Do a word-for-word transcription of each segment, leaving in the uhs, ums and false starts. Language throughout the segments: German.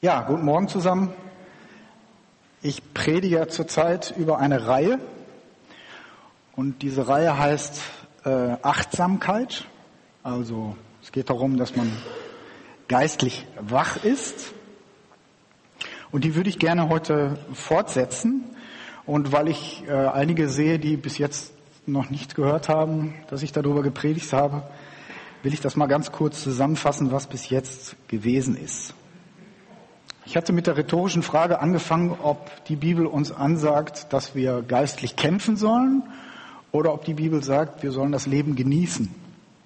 Ja, guten Morgen zusammen. Ich predige ja zurzeit über eine Reihe und diese Reihe heißt äh, Achtsamkeit. Also es geht darum, dass man geistlich wach ist und die würde ich gerne heute fortsetzen. Und weil ich äh, einige sehe, die bis jetzt noch nichts gehört haben, dass ich darüber gepredigt habe, will ich das mal ganz kurz zusammenfassen, was bis jetzt gewesen ist. Ich hatte mit der rhetorischen Frage angefangen, ob die Bibel uns ansagt, dass wir geistlich kämpfen sollen oder ob die Bibel sagt, wir sollen das Leben genießen.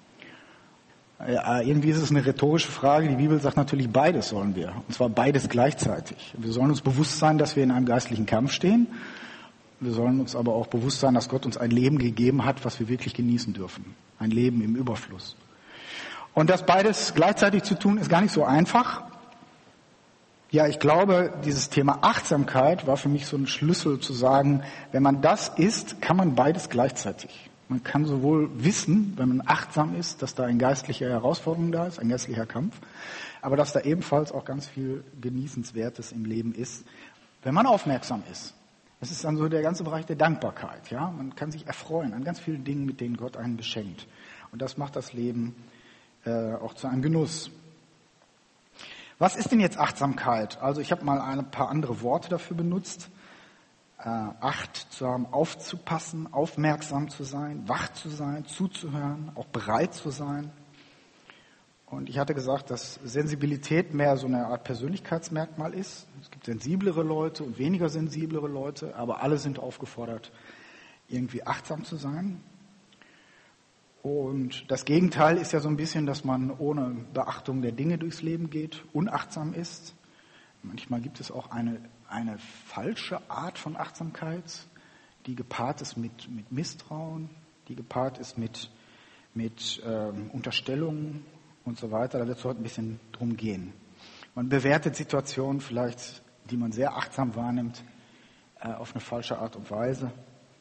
Ja, irgendwie ist es eine rhetorische Frage. Die Bibel sagt natürlich, beides sollen wir, und zwar beides gleichzeitig. Wir sollen uns bewusst sein, dass wir in einem geistlichen Kampf stehen. Wir sollen uns aber auch bewusst sein, dass Gott uns ein Leben gegeben hat, was wir wirklich genießen dürfen. Ein Leben im Überfluss. Und das beides gleichzeitig zu tun, ist gar nicht so einfach. Ja, ich glaube, dieses Thema Achtsamkeit war für mich so ein Schlüssel zu sagen, wenn man das ist, kann man beides gleichzeitig. Man kann sowohl wissen, wenn man achtsam ist, dass da eine geistliche Herausforderung da ist, ein geistlicher Kampf, aber dass da ebenfalls auch ganz viel Genießenswertes im Leben ist, wenn man aufmerksam ist. Das ist dann so der ganze Bereich der Dankbarkeit. Ja, man kann sich erfreuen an ganz vielen Dingen, mit denen Gott einen beschenkt. Und das macht das Leben äh, auch zu einem Genuss. Was ist denn jetzt Achtsamkeit? Also ich habe mal ein paar andere Worte dafür benutzt. Äh, Acht zu haben, aufzupassen, aufmerksam zu sein, wach zu sein, zuzuhören, auch bereit zu sein. Und ich hatte gesagt, dass Sensibilität mehr so eine Art Persönlichkeitsmerkmal ist. Es gibt sensiblere Leute und weniger sensiblere Leute, aber alle sind aufgefordert, irgendwie achtsam zu sein. Und das Gegenteil ist ja so ein bisschen, dass man ohne Beachtung der Dinge durchs Leben geht, unachtsam ist. Manchmal gibt es auch eine, eine falsche Art von Achtsamkeit, die gepaart ist mit, mit Misstrauen, die gepaart ist mit, mit ähm, Unterstellungen und so weiter. Da wird es heute ein bisschen drum gehen. Man bewertet Situationen vielleicht, die man sehr achtsam wahrnimmt, äh, auf eine falsche Art und Weise.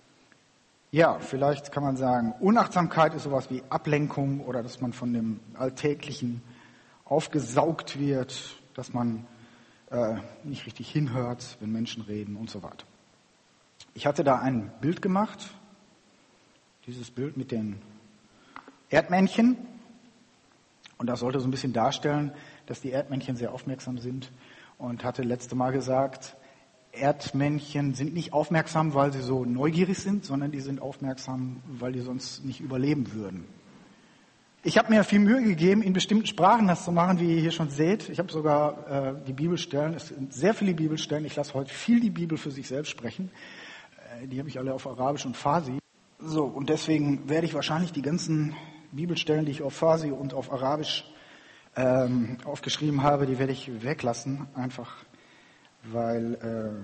Ja, vielleicht kann man sagen, Unachtsamkeit ist sowas wie Ablenkung oder dass man von dem Alltäglichen aufgesaugt wird, dass man äh, nicht richtig hinhört, wenn Menschen reden und so weiter. Ich hatte da ein Bild gemacht, dieses Bild mit den Erdmännchen. Und das sollte so ein bisschen darstellen, dass die Erdmännchen sehr aufmerksam sind und hatte letzte Mal gesagt, Erdmännchen sind nicht aufmerksam, weil sie so neugierig sind, sondern die sind aufmerksam, weil die sonst nicht überleben würden. Ich habe mir viel Mühe gegeben, in bestimmten Sprachen das zu machen, wie ihr hier schon seht. Ich habe sogar äh, die Bibelstellen, es sind sehr viele Bibelstellen, ich lasse heute viel die Bibel für sich selbst sprechen. Äh, die habe ich alle auf Arabisch und Farsi. So, und deswegen werde ich wahrscheinlich die ganzen Bibelstellen, die ich auf Farsi und auf Arabisch ähm, aufgeschrieben habe, die werde ich weglassen, einfach weil äh,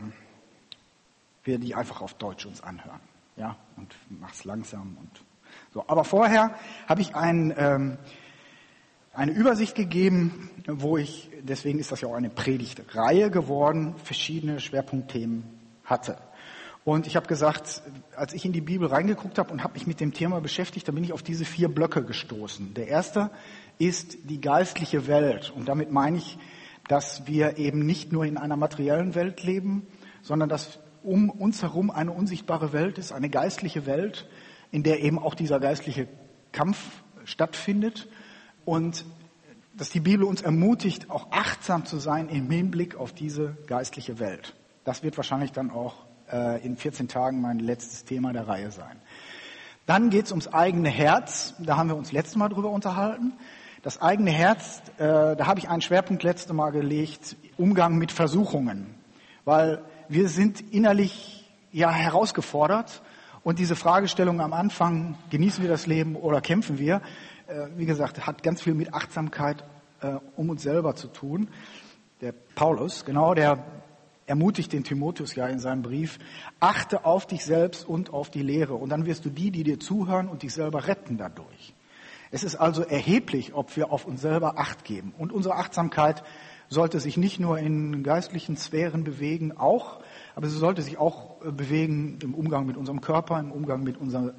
wir die einfach auf Deutsch uns anhören, ja, und mach's langsam und so. Aber vorher habe ich ein, ähm, eine Übersicht gegeben, wo ich, deswegen ist das ja auch eine Predigtreihe geworden, verschiedene Schwerpunktthemen hatte. Und ich habe gesagt, als ich in die Bibel reingeguckt habe und habe mich mit dem Thema beschäftigt, da bin ich auf diese vier Blöcke gestoßen. Der erste ist die geistliche Welt, und damit meine ich, dass wir eben nicht nur in einer materiellen Welt leben, sondern dass um uns herum eine unsichtbare Welt ist, eine geistliche Welt, in der eben auch dieser geistliche Kampf stattfindet, und dass die Bibel uns ermutigt, auch achtsam zu sein im Hinblick auf diese geistliche Welt. Das wird wahrscheinlich dann auch äh, in vierzehn Tagen mein letztes Thema der Reihe sein. Dann geht es ums eigene Herz, da haben wir uns letztes Mal drüber unterhalten. Das eigene Herz, äh, da habe ich einen Schwerpunkt letztes Mal gelegt, Umgang mit Versuchungen. Weil wir sind innerlich ja herausgefordert, und diese Fragestellung am Anfang, genießen wir das Leben oder kämpfen wir, äh, wie gesagt, hat ganz viel mit Achtsamkeit äh, um uns selber zu tun. Der Paulus, genau, der ermutigt den Timotheus ja in seinem Brief, achte auf dich selbst und auf die Lehre, und dann wirst du die, die dir zuhören und dich selber retten dadurch. Es ist also erheblich, ob wir auf uns selber Acht geben. Und unsere Achtsamkeit sollte sich nicht nur in geistlichen Sphären bewegen, auch, aber sie sollte sich auch bewegen im Umgang mit unserem Körper, im Umgang mit unserer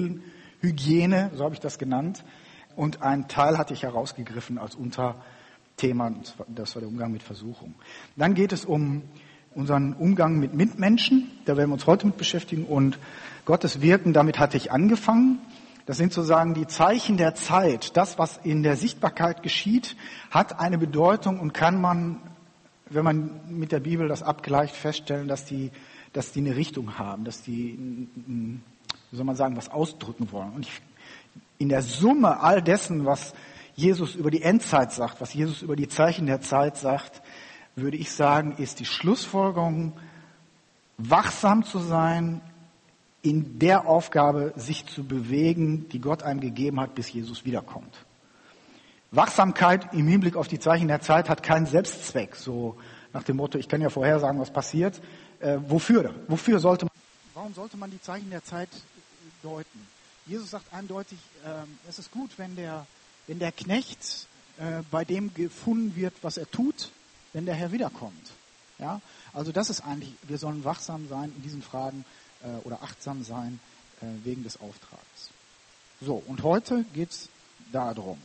Seelenhygiene, so habe ich das genannt. Und einen Teil hatte ich herausgegriffen als unter Thema, das war der Umgang mit Versuchung. Dann geht es um unseren Umgang mit Mitmenschen, da werden wir uns heute mit beschäftigen, und Gottes Wirken, damit hatte ich angefangen. Das sind sozusagen die Zeichen der Zeit. Das, was in der Sichtbarkeit geschieht, hat eine Bedeutung und kann man, wenn man mit der Bibel das abgleicht, feststellen, dass die, dass die eine Richtung haben, dass die, wie soll man sagen, was ausdrücken wollen. Und ich, in der Summe all dessen, was Jesus über die Endzeit sagt, was Jesus über die Zeichen der Zeit sagt, würde ich sagen, ist die Schlussfolgerung, wachsam zu sein, in der Aufgabe sich zu bewegen, die Gott einem gegeben hat, bis Jesus wiederkommt. Wachsamkeit im Hinblick auf die Zeichen der Zeit hat keinen Selbstzweck, so nach dem Motto, ich kann ja vorhersagen, was passiert. Äh, wofür? Wofür sollte man, warum sollte man die Zeichen der Zeit deuten? Jesus sagt eindeutig, äh, es ist gut, wenn der, wenn der Knecht äh, bei dem gefunden wird, was er tut, wenn der Herr wiederkommt. Ja? Also das ist eigentlich, wir sollen wachsam sein in diesen Fragen äh, oder achtsam sein äh, wegen des Auftrags. So, und heute geht es darum.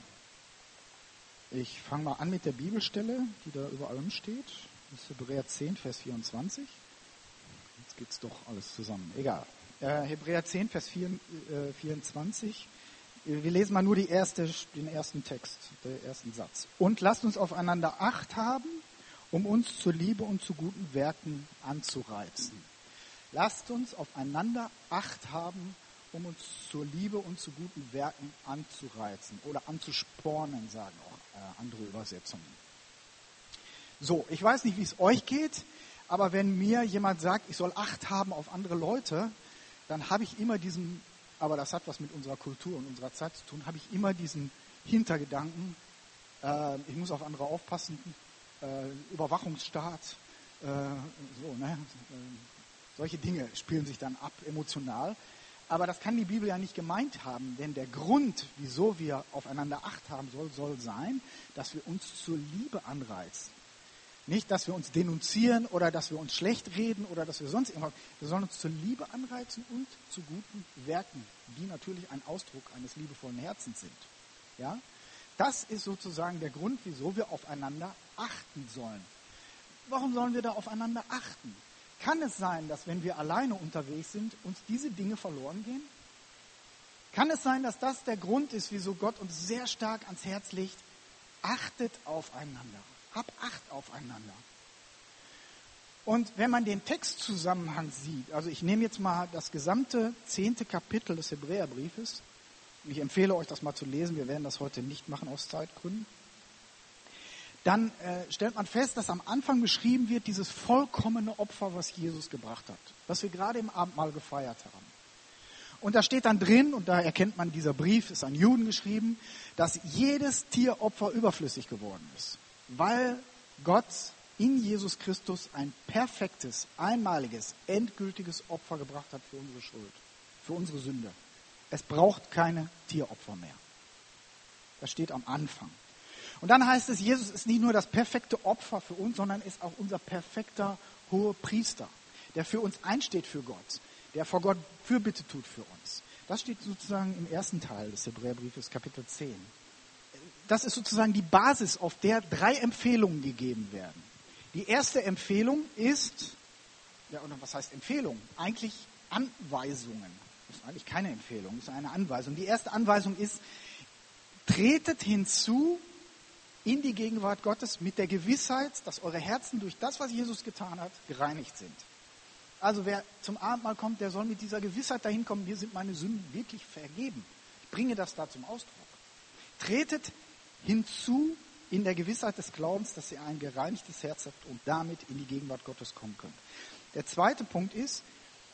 Ich fange mal an mit der Bibelstelle, die da über allem steht. Das ist Hebräer zehn, Vers vierundzwanzig. Jetzt geht es doch alles zusammen. Egal. Äh, Hebräer zehn, Vers vierundzwanzig. Wir lesen mal nur die erste, den ersten Text, den ersten Satz. Und lasst uns aufeinander Acht haben, um uns zur Liebe und zu guten Werken anzureizen. Lasst uns aufeinander Acht haben, um uns zur Liebe und zu guten Werken anzureizen oder anzuspornen, sagen auch äh, andere Übersetzungen. So, ich weiß nicht, wie es euch geht, aber wenn mir jemand sagt, ich soll Acht haben auf andere Leute, dann habe ich immer diesen, aber das hat was mit unserer Kultur und unserer Zeit zu tun, habe ich immer diesen Hintergedanken, äh, ich muss auf andere aufpassen, äh, Überwachungsstaat, äh, so, ne? Äh, solche Dinge spielen sich dann ab, emotional. Aber das kann die Bibel ja nicht gemeint haben, denn der Grund, wieso wir aufeinander Acht haben soll, soll sein, dass wir uns zur Liebe anreizen. Nicht, dass wir uns denunzieren oder dass wir uns schlecht reden oder dass wir sonst irgendwas. Wir sollen uns zur Liebe anreizen und zu guten Werken, die natürlich ein Ausdruck eines liebevollen Herzens sind. Ja? Das ist sozusagen der Grund, wieso wir aufeinander achten sollen. Warum sollen wir da aufeinander achten? Kann es sein, dass wenn wir alleine unterwegs sind, uns diese Dinge verloren gehen? Kann es sein, dass das der Grund ist, wieso Gott uns sehr stark ans Herz legt? Achtet aufeinander. Hab Acht aufeinander. Und wenn man den Textzusammenhang sieht, also ich nehme jetzt mal das gesamte zehnte Kapitel des Hebräerbriefes. Ich empfehle euch, das mal zu lesen. Wir werden das heute nicht machen aus Zeitgründen. Dann äh, stellt man fest, dass am Anfang beschrieben wird, dieses vollkommene Opfer, was Jesus gebracht hat, was wir gerade im Abendmahl gefeiert haben. Und da steht dann drin, und da erkennt man, dieser Brief ist an Juden geschrieben, dass jedes Tieropfer überflüssig geworden ist, weil Gott in Jesus Christus ein perfektes, einmaliges, endgültiges Opfer gebracht hat für unsere Schuld, für unsere Sünde. Es braucht keine Tieropfer mehr. Das steht am Anfang. Und dann heißt es, Jesus ist nicht nur das perfekte Opfer für uns, sondern ist auch unser perfekter hoher Priester, der für uns einsteht für Gott, der vor Gott Fürbitte tut für uns. Das steht sozusagen im ersten Teil des Hebräerbriefes, Kapitel zehn. Das ist sozusagen die Basis, auf der drei Empfehlungen gegeben werden. Die erste Empfehlung ist, ja, oder was heißt Empfehlung? Eigentlich Anweisungen. Das ist eigentlich keine Empfehlung, das ist eine Anweisung. Die erste Anweisung ist, tretet hinzu in die Gegenwart Gottes mit der Gewissheit, dass eure Herzen durch das, was Jesus getan hat, gereinigt sind. Also wer zum Abendmahl kommt, der soll mit dieser Gewissheit dahin kommen, mir sind meine Sünden wirklich vergeben. Ich bringe das da zum Ausdruck. Tretet hinzu in der Gewissheit des Glaubens, dass ihr ein gereinigtes Herz habt und damit in die Gegenwart Gottes kommen könnt. Der zweite Punkt ist,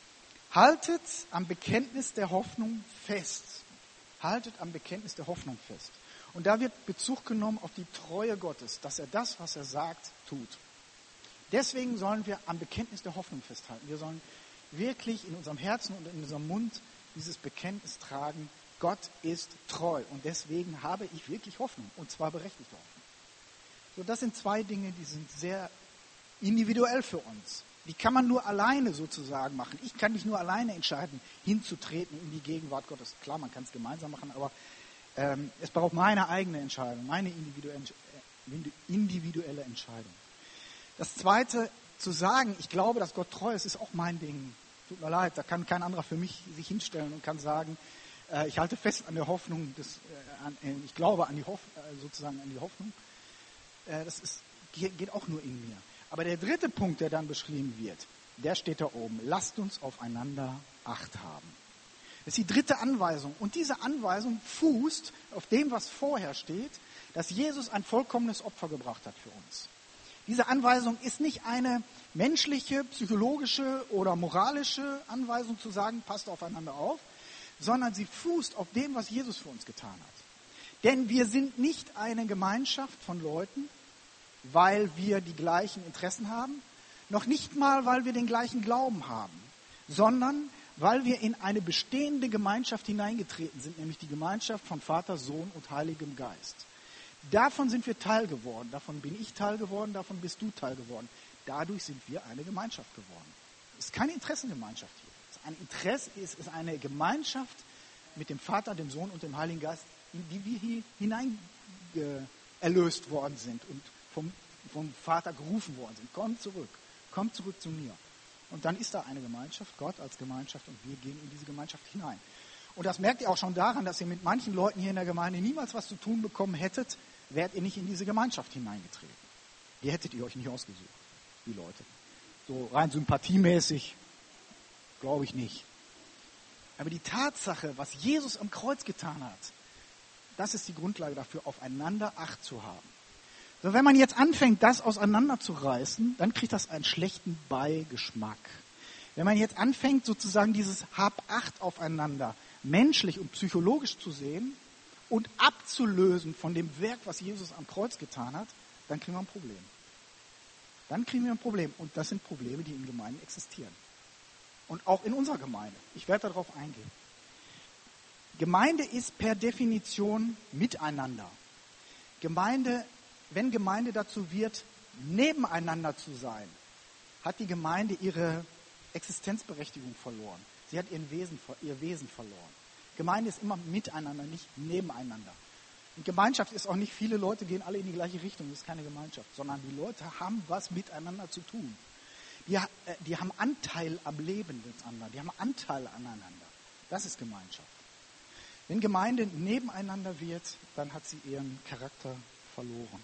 haltet am Bekenntnis der Hoffnung fest. Haltet am Bekenntnis der Hoffnung fest. Und da wird Bezug genommen auf die Treue Gottes, dass er das, was er sagt, tut. Deswegen sollen wir am Bekenntnis der Hoffnung festhalten. Wir sollen wirklich in unserem Herzen und in unserem Mund dieses Bekenntnis tragen, Gott ist treu. Und deswegen habe ich wirklich Hoffnung, und zwar berechtigte Hoffnung. So, das sind zwei Dinge, die sind sehr individuell für uns. Die kann man nur alleine sozusagen machen. Ich kann mich nur alleine entscheiden, hinzutreten in die Gegenwart Gottes. Klar, man kann es gemeinsam machen, aber ähm, es braucht meine eigene Entscheidung, meine individuelle individuelle Entscheidung. Das Zweite, zu sagen, ich glaube, dass Gott treu ist, ist auch mein Ding. Tut mir leid, da kann kein anderer für mich sich hinstellen und kann sagen, äh, ich halte fest an der Hoffnung, des, äh, an, äh, ich glaube an die Hoff, äh, sozusagen an die Hoffnung. Äh, das ist, geht auch nur in mir. Aber der dritte Punkt, der dann beschrieben wird, der steht da oben. Lasst uns aufeinander Acht haben. Das ist die dritte Anweisung. Und diese Anweisung fußt auf dem, was vorher steht, dass Jesus ein vollkommenes Opfer gebracht hat für uns. Diese Anweisung ist nicht eine menschliche, psychologische oder moralische Anweisung zu sagen, passt aufeinander auf, sondern sie fußt auf dem, was Jesus für uns getan hat. Denn wir sind nicht eine Gemeinschaft von Leuten, weil wir die gleichen Interessen haben, noch nicht mal, weil wir den gleichen Glauben haben, sondern weil wir in eine bestehende Gemeinschaft hineingetreten sind, nämlich die Gemeinschaft von Vater, Sohn und Heiligem Geist. Davon sind wir Teil geworden, davon bin ich Teil geworden, davon bist du Teil geworden. Dadurch sind wir eine Gemeinschaft geworden. Es ist keine Interessengemeinschaft hier. Es ist ein Interesse, es ist eine Gemeinschaft mit dem Vater, dem Sohn und dem Heiligen Geist, in die wir hier hinein äh, erlöst worden sind und vom, vom Vater gerufen worden sind. Komm zurück, komm zurück zu mir. Und dann ist da eine Gemeinschaft, Gott als Gemeinschaft, und wir gehen in diese Gemeinschaft hinein. Und das merkt ihr auch schon daran, dass ihr mit manchen Leuten hier in der Gemeinde niemals was zu tun bekommen hättet, wärt ihr nicht in diese Gemeinschaft hineingetreten. Die hättet ihr euch nicht ausgesucht, die Leute. So rein sympathiemäßig, glaube ich nicht. Aber die Tatsache, was Jesus am Kreuz getan hat, das ist die Grundlage dafür, aufeinander Acht zu haben. So, wenn man jetzt anfängt, das auseinanderzureißen, dann kriegt das einen schlechten Beigeschmack. Wenn man jetzt anfängt, sozusagen dieses Hab-Acht aufeinander menschlich und psychologisch zu sehen und abzulösen von dem Werk, was Jesus am Kreuz getan hat, dann kriegen wir ein Problem. Dann kriegen wir ein Problem. Und das sind Probleme, die in Gemeinden existieren. Und auch in unserer Gemeinde. Ich werde darauf eingehen. Gemeinde ist per Definition miteinander. Gemeinde, wenn Gemeinde dazu wird, nebeneinander zu sein, hat die Gemeinde ihre Existenzberechtigung verloren. Sie hat ihren Wesen, ihr Wesen verloren. Gemeinde ist immer miteinander, nicht nebeneinander. Und Gemeinschaft ist auch nicht, viele Leute gehen alle in die gleiche Richtung, das ist keine Gemeinschaft, sondern die Leute haben was miteinander zu tun. Die, die haben Anteil am Leben des anderen, die haben Anteil aneinander. Das ist Gemeinschaft. Wenn Gemeinde nebeneinander wird, dann hat sie ihren Charakter verloren.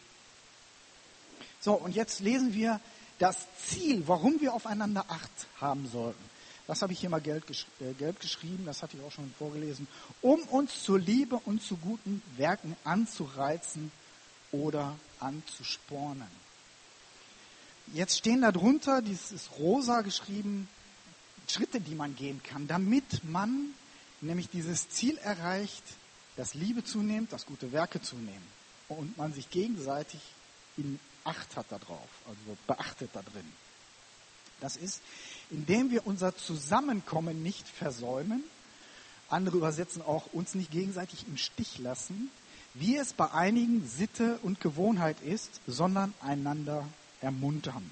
So, und jetzt lesen wir das Ziel, warum wir aufeinander Acht haben sollten. Das habe ich hier mal gelb, äh, gelb geschrieben, das hatte ich auch schon vorgelesen. Um uns zur Liebe und zu guten Werken anzureizen oder anzuspornen. Jetzt stehen da drunter, dieses ist rosa geschrieben, Schritte, die man gehen kann, damit man nämlich dieses Ziel erreicht, dass Liebe zunimmt, dass gute Werke zunehmen und man sich gegenseitig in Acht hat da drauf, also beachtet da drin. Das ist, indem wir unser Zusammenkommen nicht versäumen, andere übersetzen auch, uns nicht gegenseitig im Stich lassen, wie es bei einigen Sitte und Gewohnheit ist, sondern einander ermuntern.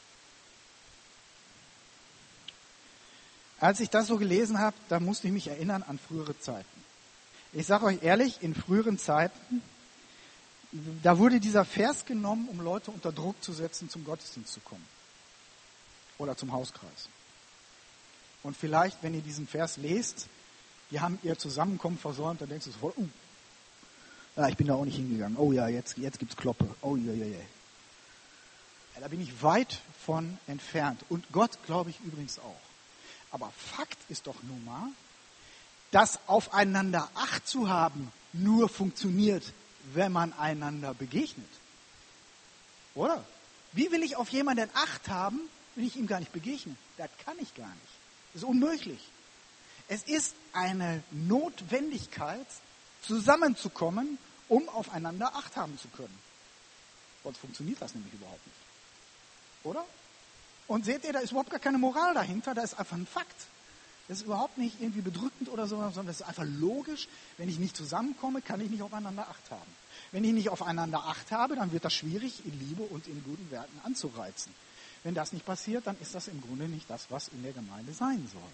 Als ich das so gelesen habe, da musste ich mich erinnern an frühere Zeiten. Ich sage euch ehrlich, in früheren Zeiten, da wurde dieser Vers genommen, um Leute unter Druck zu setzen, zum Gottesdienst zu kommen. Oder zum Hauskreis. Und vielleicht, wenn ihr diesen Vers lest, die haben ihr Zusammenkommen versäumt, dann denkst du sofort, uh, ja, ich bin da auch nicht hingegangen. Oh ja, jetzt, jetzt gibt's Kloppe. Oh ja, ja, ja. Ja, da bin ich weit von entfernt. Und Gott, glaube ich, übrigens auch. Aber Fakt ist doch nun mal, dass aufeinander Acht zu haben nur funktioniert, wenn man einander begegnet. Oder? Wie will ich auf jemanden Acht haben, wenn ich ihm gar nicht begegne? Das kann ich gar nicht. Das ist unmöglich. Es ist eine Notwendigkeit, zusammenzukommen, um aufeinander Acht haben zu können. Sonst funktioniert das nämlich überhaupt nicht. Oder? Und seht ihr, da ist überhaupt gar keine Moral dahinter, da ist einfach ein Fakt. Das ist überhaupt nicht irgendwie bedrückend oder so, sondern das ist einfach logisch. Wenn ich nicht zusammenkomme, kann ich nicht aufeinander Acht haben. Wenn ich nicht aufeinander Acht habe, dann wird das schwierig, in Liebe und in guten Werken anzureizen. Wenn das nicht passiert, dann ist das im Grunde nicht das, was in der Gemeinde sein soll.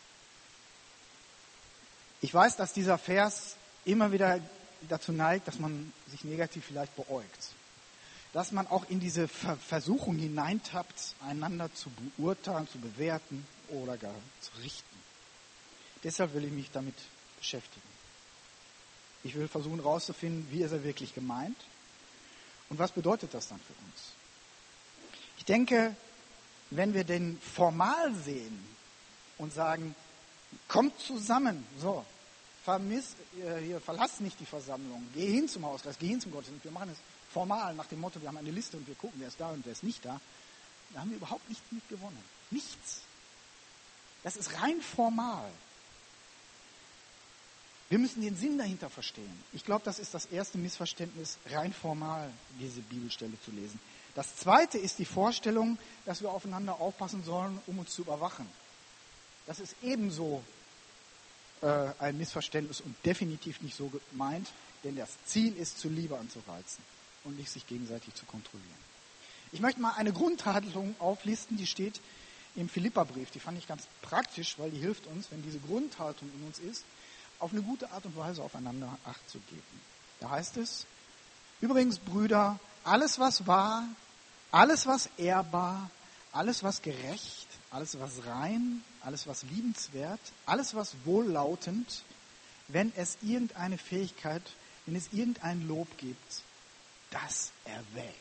Ich weiß, dass dieser Vers immer wieder dazu neigt, dass man sich negativ vielleicht beäugt. dass man auch in diese Ver- Versuchung hineintappt, einander zu beurteilen, zu bewerten oder gar zu richten. Deshalb will ich mich damit beschäftigen. Ich will versuchen herauszufinden, wie ist er wirklich gemeint und was bedeutet das dann für uns. Ich denke, wenn wir den formal sehen und sagen, kommt zusammen, so, vermiss, äh, hier, verlass nicht die Versammlung, geh hin zum Hauskreis, geh hin zum Gottesdienst, wir machen es formal nach dem Motto, wir haben eine Liste und wir gucken, wer ist da und wer ist nicht da, da haben wir überhaupt nichts mit gewonnen. Nichts. Das ist rein formal. Wir müssen den Sinn dahinter verstehen. Ich glaube, das ist das erste Missverständnis, rein formal diese Bibelstelle zu lesen. Das zweite ist die Vorstellung, dass wir aufeinander aufpassen sollen, um uns zu überwachen. Das ist ebenso äh, ein Missverständnis und definitiv nicht so gemeint, denn das Ziel ist, zur Liebe anzureizen und nicht sich gegenseitig zu kontrollieren. Ich möchte mal eine Grundhaltung auflisten, die steht im Philipperbrief. Die fand ich ganz praktisch, weil die hilft uns, wenn diese Grundhaltung in uns ist, auf eine gute Art und Weise aufeinander Acht zu geben. Da heißt es, übrigens Brüder, alles was wahr, alles was ehrbar, alles was gerecht, alles was rein, alles was liebenswert, alles was wohllautend, wenn es irgendeine Fähigkeit, wenn es irgendein Lob gibt, das erwägt.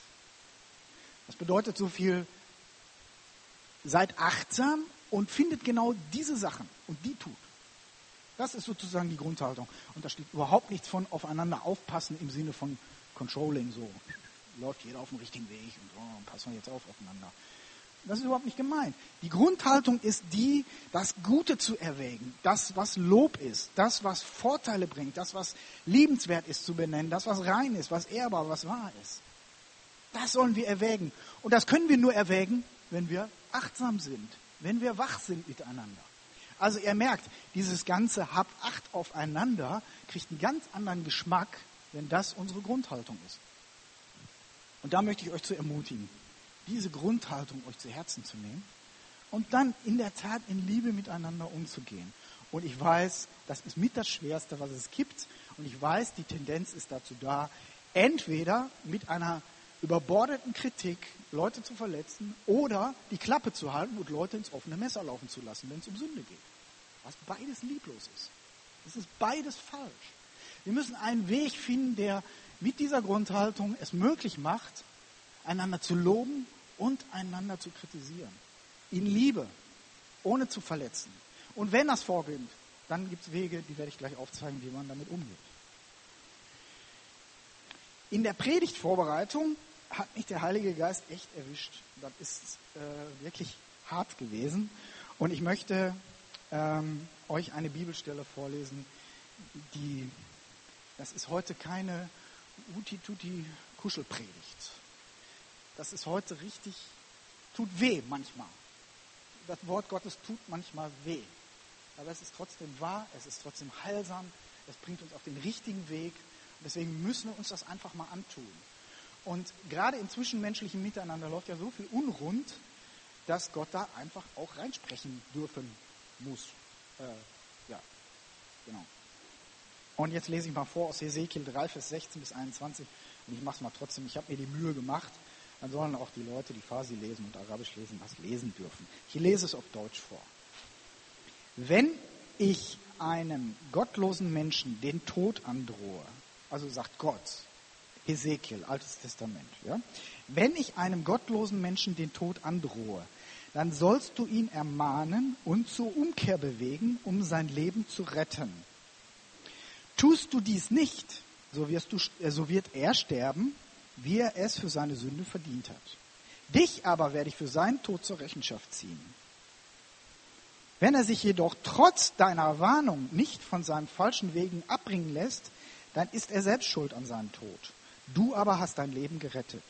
Das bedeutet so viel, seid achtsam und findet genau diese Sachen und die tut. Das ist sozusagen die Grundhaltung. Und da steht überhaupt nichts von aufeinander aufpassen im Sinne von Controlling, so läuft jeder auf dem richtigen Weg und oh, passen wir jetzt auf aufeinander. Das ist überhaupt nicht gemeint. Die Grundhaltung ist die, das Gute zu erwägen, das, was Lob ist, das, was Vorteile bringt, das, was liebenswert ist zu benennen, das, was rein ist, was ehrbar, was wahr ist. Das sollen wir erwägen. Und das können wir nur erwägen, wenn wir achtsam sind, wenn wir wach sind miteinander. Also ihr merkt, dieses ganze Habt Acht aufeinander kriegt einen ganz anderen Geschmack, wenn das unsere Grundhaltung ist. Und da möchte ich euch zu ermutigen, diese Grundhaltung euch zu Herzen zu nehmen und dann in der Tat in Liebe miteinander umzugehen. Und ich weiß, das ist mit das Schwerste, was es gibt. Und ich weiß, die Tendenz ist dazu da, entweder mit einer überbordeten Kritik Leute zu verletzen oder die Klappe zu halten und Leute ins offene Messer laufen zu lassen, wenn es um Sünde geht. Was beides lieblos ist. Es ist beides falsch. Wir müssen einen Weg finden, der mit dieser Grundhaltung es möglich macht, einander zu loben und einander zu kritisieren. In Liebe, ohne zu verletzen. Und wenn das vorkommt, dann gibt es Wege, die werde ich gleich aufzeigen, wie man damit umgeht. In der Predigtvorbereitung hat mich der Heilige Geist echt erwischt. Das ist äh, wirklich hart gewesen. Und ich möchte ähm, euch eine Bibelstelle vorlesen, die, das ist heute keine Uti-Tuti-Kuschelpredigt. Das ist heute richtig, tut weh manchmal. Das Wort Gottes tut manchmal weh. Aber es ist trotzdem wahr, es ist trotzdem heilsam, es bringt uns auf den richtigen Weg. Und deswegen müssen wir uns das einfach mal antun. Und gerade im zwischenmenschlichen Miteinander läuft ja so viel unrund, dass Gott da einfach auch reinsprechen dürfen muss. Äh, ja, genau. Und jetzt lese ich mal vor aus Hesekiel drei, Vers sechzehn bis einundzwanzig. Und ich mache es mal trotzdem, ich habe mir die Mühe gemacht. Dann sollen auch die Leute, die Farsi lesen und Arabisch lesen, was lesen dürfen. Ich lese es auf Deutsch vor. Wenn ich einem gottlosen Menschen den Tod androhe, also sagt Gott, Hesekiel, Altes Testament, ja? Wenn ich einem gottlosen Menschen den Tod androhe, dann sollst du ihn ermahnen und zur Umkehr bewegen, um sein Leben zu retten. Tust du dies nicht, so, wirst du, so wird er sterben, wie er es für seine Sünde verdient hat. Dich aber werde ich für seinen Tod zur Rechenschaft ziehen. Wenn er sich jedoch trotz deiner Warnung nicht von seinen falschen Wegen abbringen lässt, dann ist er selbst schuld an seinem Tod. Du aber hast dein Leben gerettet.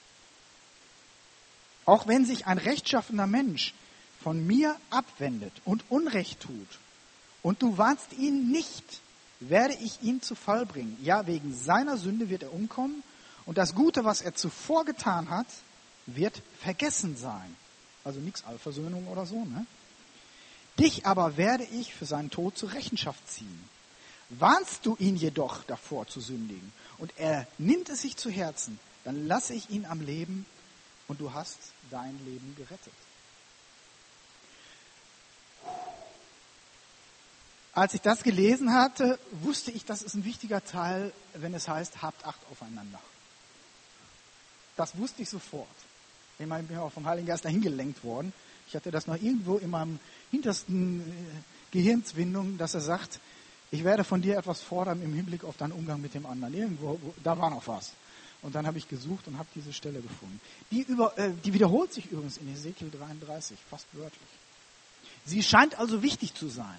Auch wenn sich ein rechtschaffener Mensch von mir abwendet und Unrecht tut, und du warnst ihn nicht, werde ich ihn zu Fall bringen. Ja, wegen seiner Sünde wird er umkommen, und das Gute, was er zuvor getan hat, wird vergessen sein. Also nichts Allversöhnung oder so, ne? Dich aber werde ich für seinen Tod zur Rechenschaft ziehen. Warnst du ihn jedoch davor zu sündigen und er nimmt es sich zu Herzen, dann lasse ich ihn am Leben und du hast dein Leben gerettet. Als ich das gelesen hatte, wusste ich, das ist ein wichtiger Teil, wenn es heißt, habt Acht aufeinander. Das wusste ich sofort. Ich meine, ich bin auch vom Heiligen Geist dahin gelenkt worden. Ich hatte das noch irgendwo in meinem hintersten Gehirnzwindung, dass er sagt, ich werde von dir etwas fordern im Hinblick auf deinen Umgang mit dem anderen. Irgendwo, da war noch was. Und dann habe ich gesucht und habe diese Stelle gefunden. Die, über, äh, die wiederholt sich übrigens in Hesekiel dreiunddreißig, fast wörtlich. Sie scheint also wichtig zu sein.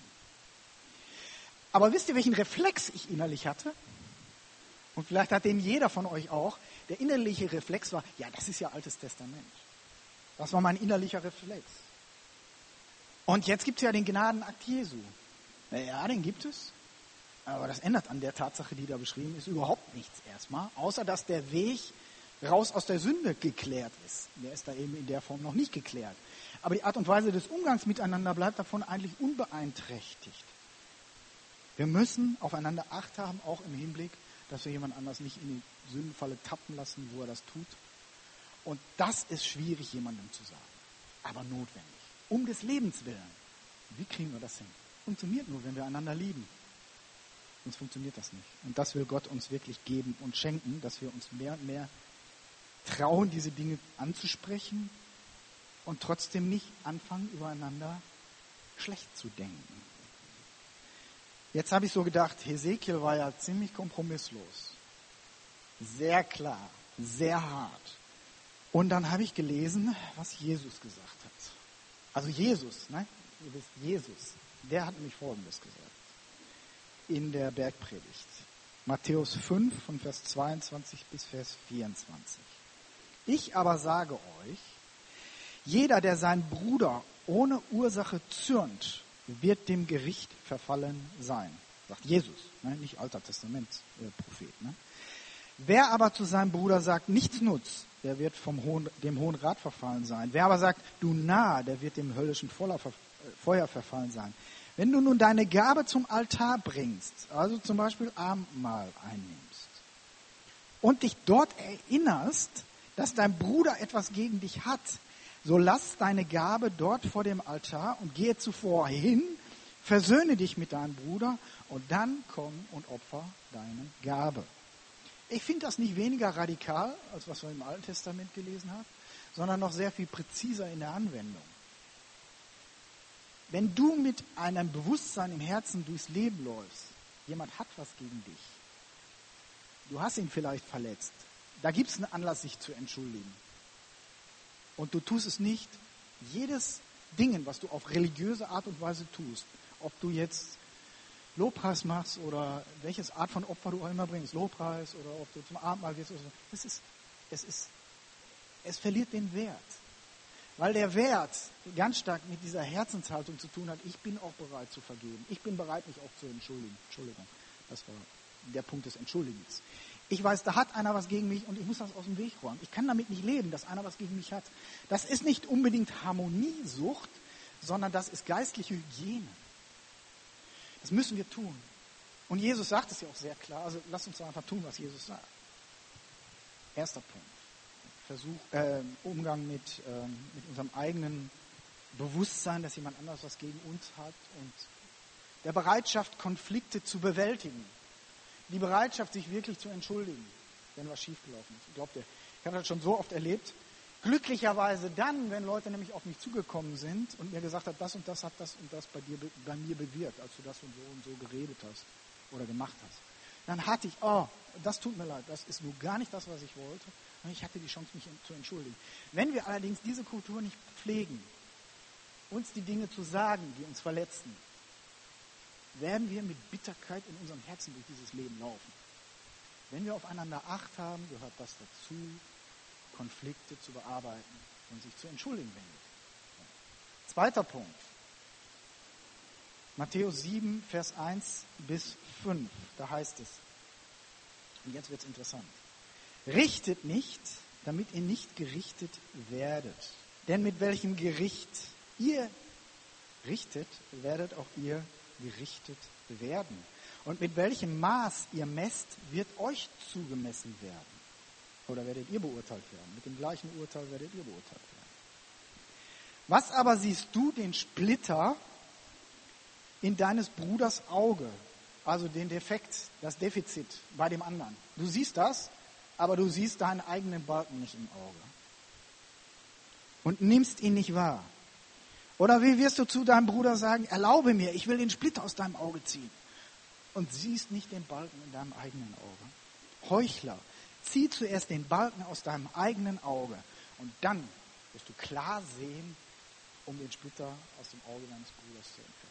Aber wisst ihr, welchen Reflex ich innerlich hatte? Und vielleicht hat den jeder von euch auch. Der innerliche Reflex war, ja, das ist ja Altes Testament. Das war mein innerlicher Reflex. Und jetzt gibt es ja den Gnadenakt Jesu. Ja, den gibt es. Aber das ändert an der Tatsache, die da beschrieben ist, überhaupt nichts erstmal. Außer, dass der Weg raus aus der Sünde geklärt ist. Der ist da eben in der Form noch nicht geklärt. Aber die Art und Weise des Umgangs miteinander bleibt davon eigentlich unbeeinträchtigt. Wir müssen aufeinander Acht haben, auch im Hinblick, dass wir jemand anders nicht in die Sündenfalle tappen lassen, wo er das tut. Und das ist schwierig, jemandem zu sagen, aber notwendig. Um des Lebens willen. Wie kriegen wir das hin? Funktioniert nur, wenn wir einander lieben. Sonst funktioniert das nicht. Und das will Gott uns wirklich geben und schenken, dass wir uns mehr und mehr trauen, diese Dinge anzusprechen und trotzdem nicht anfangen, übereinander schlecht zu denken. Jetzt habe ich so gedacht, Hesekiel war ja ziemlich kompromisslos. Sehr klar, sehr hart. Und dann habe ich gelesen, was Jesus gesagt hat. Also Jesus, ne? Ihr wisst, Jesus, der hat nämlich Folgendes gesagt. In der Bergpredigt. Matthäus fünf, von Vers zweiundzwanzig bis Vers vierundzwanzig. Ich aber sage euch, jeder, der seinen Bruder ohne Ursache zürnt, wird dem Gericht verfallen sein. Sagt Jesus, ne? Nicht Alter Testament äh, Prophet. Ne? Wer aber zu seinem Bruder sagt, nichts nutzt, der wird vom Hohen, dem Hohen Rat verfallen sein. Wer aber sagt, du Narr, der wird dem höllischen Feuer verfallen sein. Wenn du nun deine Gabe zum Altar bringst, also zum Beispiel Abendmahl einnimmst, und dich dort erinnerst, dass dein Bruder etwas gegen dich hat, so lass deine Gabe dort vor dem Altar und gehe zuvor hin, versöhne dich mit deinem Bruder und dann komm und opfer deine Gabe. Ich finde das nicht weniger radikal, als was wir im Alten Testament gelesen haben, sondern noch sehr viel präziser in der Anwendung. Wenn du mit einem Bewusstsein im Herzen durchs Leben läufst, jemand hat was gegen dich, du hast ihn vielleicht verletzt, da gibt es einen Anlass, sich zu entschuldigen. Und du tust es nicht. Jedes Ding, was du auf religiöse Art und Weise tust, ob du jetzt Lobpreis machst oder welches Art von Opfer du auch immer bringst, Lobpreis oder ob du zum Abendmahl gehst, oder so, das ist, es ist, es verliert den Wert. Weil der Wert ganz stark mit dieser Herzenshaltung zu tun hat, ich bin auch bereit zu vergeben. Ich bin bereit, mich auch zu entschuldigen. Entschuldigung, das war der Punkt des Entschuldigens. Ich weiß, da hat einer was gegen mich und ich muss das aus dem Weg räumen. Ich kann damit nicht leben, dass einer was gegen mich hat. Das ist nicht unbedingt Harmoniesucht, sondern das ist geistliche Hygiene. Das müssen wir tun. Und Jesus sagt es ja auch sehr klar. Also lasst uns einfach tun, was Jesus sagt. Erster Punkt. Versuch, äh, Umgang mit, äh, mit unserem eigenen Bewusstsein, dass jemand anderes was gegen uns hat und der Bereitschaft, Konflikte zu bewältigen. Die Bereitschaft, sich wirklich zu entschuldigen, wenn was schiefgelaufen ist. Glaubt ihr, ich habe das schon so oft erlebt. Glücklicherweise dann, wenn Leute nämlich auf mich zugekommen sind und mir gesagt haben, das und das hat das und das bei dir, bei mir bewirkt, als du das und so und so geredet hast oder gemacht hast. Dann hatte ich, oh, das tut mir leid, das ist nur gar nicht das, was ich wollte. Und ich hatte die Chance, mich zu entschuldigen. Wenn wir allerdings diese Kultur nicht pflegen, uns die Dinge zu sagen, die uns verletzen, werden wir mit Bitterkeit in unserem Herzen durch dieses Leben laufen. Wenn wir aufeinander Acht haben, gehört das dazu, Konflikte zu bearbeiten und sich zu entschuldigen, wenn wir. Zweiter Punkt. Matthäus sieben, Vers eins bis fünf. Da heißt es, und jetzt wird es interessant, richtet nicht, damit ihr nicht gerichtet werdet. Denn mit welchem Gericht ihr richtet, werdet auch ihr gerichtet werden. Und mit welchem Maß ihr messt, wird euch zugemessen werden. Oder werdet ihr beurteilt werden? Mit dem gleichen Urteil werdet ihr beurteilt werden. Was aber siehst du den Splitter in deines Bruders Auge? Also den Defekt, das Defizit bei dem anderen. Du siehst das, aber du siehst deinen eigenen Balken nicht im Auge. Und nimmst ihn nicht wahr. Oder wie wirst du zu deinem Bruder sagen, erlaube mir, ich will den Splitter aus deinem Auge ziehen. Und siehst nicht den Balken in deinem eigenen Auge. Heuchler, zieh zuerst den Balken aus deinem eigenen Auge. Und dann wirst du klar sehen, um den Splitter aus dem Auge deines Bruders zu entfernen.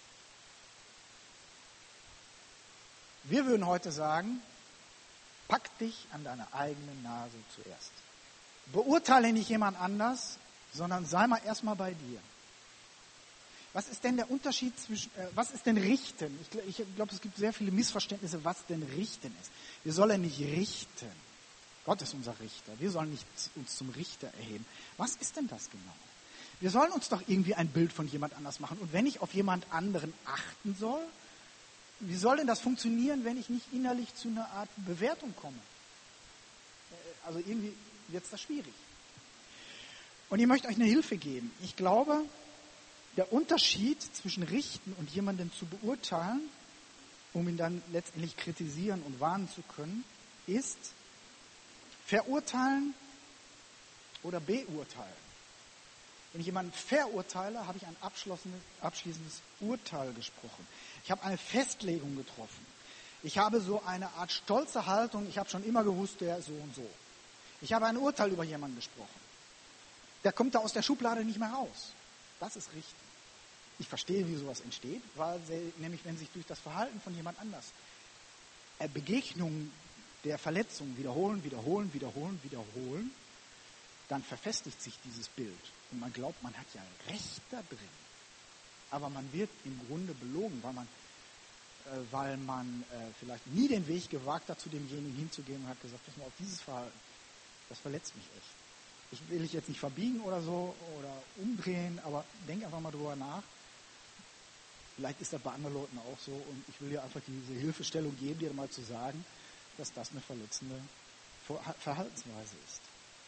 Wir würden heute sagen, pack dich an deine eigene Nase zuerst. Beurteile nicht jemand anders, sondern sei mal erstmal bei dir. Was ist denn der Unterschied zwischen, äh, was ist denn Richten? Ich, ich glaube, es gibt sehr viele Missverständnisse, was denn Richten ist. Wir sollen nicht richten. Gott ist unser Richter. Wir sollen nicht uns zum Richter erheben. Was ist denn das genau? Wir sollen uns doch irgendwie ein Bild von jemand anders machen. Und wenn ich auf jemand anderen achten soll, wie soll denn das funktionieren, wenn ich nicht innerlich zu einer Art Bewertung komme? Also irgendwie wird es da schwierig. Und ich möchte euch eine Hilfe geben. Ich glaube, der Unterschied zwischen richten und jemanden zu beurteilen, um ihn dann letztendlich kritisieren und warnen zu können, ist verurteilen oder beurteilen. Wenn ich jemanden verurteile, habe ich ein abschließendes Urteil gesprochen. Ich habe eine Festlegung getroffen. Ich habe so eine Art stolze Haltung. Ich habe schon immer gewusst, der ist so und so. Ich habe ein Urteil über jemanden gesprochen. Der kommt da aus der Schublade nicht mehr raus. Das ist Richten. Ich verstehe, wie sowas entsteht, weil sie, nämlich wenn sich durch das Verhalten von jemand anders Begegnungen der Verletzung wiederholen, wiederholen, wiederholen, wiederholen, dann verfestigt sich dieses Bild. Und man glaubt, man hat ja Recht da drin. Aber man wird im Grunde belogen, weil man, äh, weil man äh, vielleicht nie den Weg gewagt hat, zu demjenigen hinzugehen und hat gesagt, pass mal auf, dieses Verhalten, das verletzt mich echt. Ich will dich jetzt nicht verbiegen oder so oder umdrehen, aber denk einfach mal drüber nach. Vielleicht ist das bei anderen Leuten auch so und ich will dir einfach diese Hilfestellung geben, dir mal zu sagen, dass das eine verletzende Verhaltensweise ist.